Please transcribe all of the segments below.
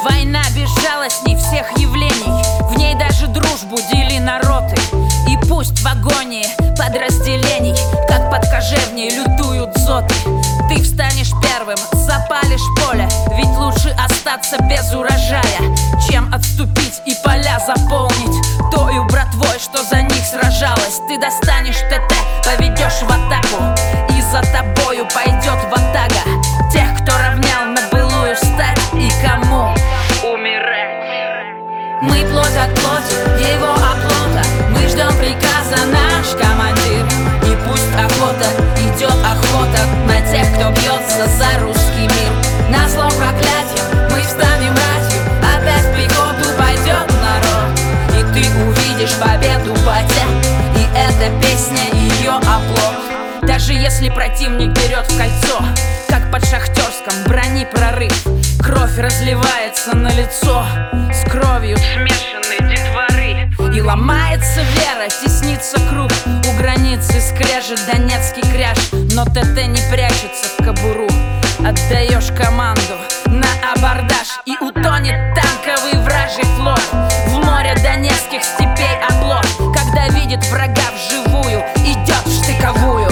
Война безжалостней всех явлений, в ней даже дружбу дели народы. И пусть в агонии подразделений, как под кожевней лютуют зоты, ты встанешь первым, запалишь поле, ведь лучше остаться без урожая, чем отступить и поля заполнить тою братвой, что за них сражалась. Ты достанешь ТТ, поведешь в атаку, и за тобою пойдет ватага тех, кто равнял на былую стать и кому умирать. Мы плоть от плоти, его оплота, мы ждем приказа, наш командир. И пусть охота, идет охота на тех, кто бьется за русский мир. На зло проклятие мы встанем ратью, опять в пехоту пойдет народ. И ты увидишь победу, батя, и эта песня ее оплот. Даже если противник берет в кольцо, как под Шахтерском, брони прорыв, кровь разливается на лицо с кровью смешанной детворы. И ломается вера, теснится круг, у границы скрежет донецкий кряж. Но ТТ не прячется в кобуру, отдаешь команду на абордаж, и утонет танковый вражий флот в море донецких степей оплот. Когда видит врага вживую, идет в штыковую.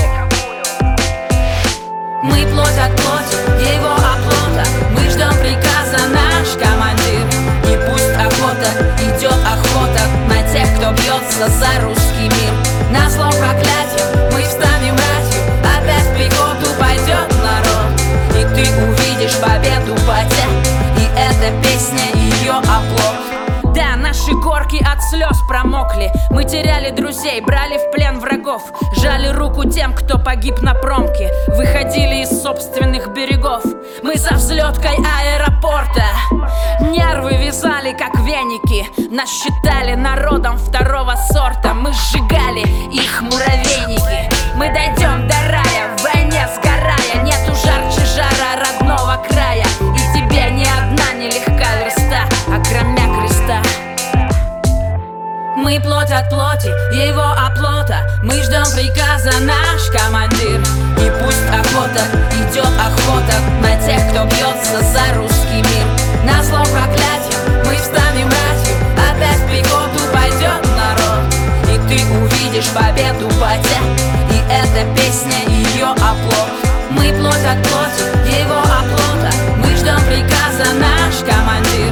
Мы плоть от плоти, его оплота, мы ждем приказа, наш командир. И пусть охота, идет охота на тех, кто бьется за русский мир. На зло проклятие мы встанем ратью, опять в пехоту пойдет народ. И ты увидишь победу, батя, и эта песня ее оплот. Да, наши горки от слез промокли, мы теряли друзей, брали в плен врагов, жали руку тем, кто погиб на промке, выходили из собственных берегов. Мы за взлеткой аэропорта нервы вязали, как веники, нас считали народом второго сорта. Мы сжигали их муравейники. Мы дойдем до рая, в войне сгорая, нету жарче жара родного края. И тебе ни одна нелегка верста, окромя креста. Мы плоть от плоти, его оплота, мы ждем приказа, наш командир. И пусть охота, идет охота на тех, кто бьется за русский мир. На зло проклятие мы встанем ратью, опять в пехоту пойдет народ. И ты увидишь победу, батя, и эта песня ее оплот. Мы плоть от плоти, его оплота, мы ждем приказа, наш командир.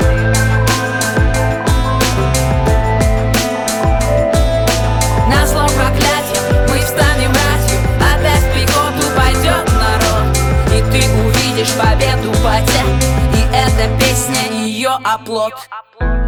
На зло проклятие мы встанем ратью, опять в пехоту пойдет народ. И ты увидишь победу, батя, и эта песня ее оплот.